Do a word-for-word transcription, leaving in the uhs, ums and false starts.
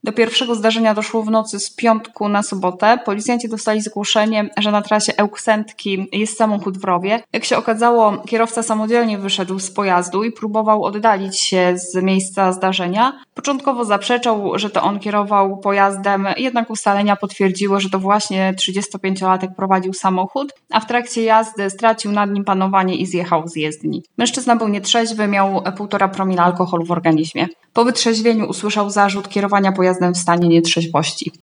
Do pierwszego zdarzenia doszło w nocy z piątku na sobotę. Policjanci dostali zgłoszenie, że na trasie Ełksętki jest samochód w rowie. Jak się okazało, kierowca samodzielnie wyszedł z pojazdu i próbował oddalić się z miejsca zdarzenia. Początkowo zaprzeczał, że to on kierował pojazdem, jednak ustalenia potwierdziły, że to właśnie trzydziestopięciolatek prowadził samochód, a w trakcie jazdy stracił nad nim panowanie i zjechał z jezdni. Mężczyzna był nietrzeźwy, miał półtora promila alkoholu w organizmie. Po wytrzeźwieniu usłyszał zarzut kierowania pojazdem w stanie nietrzeźwości.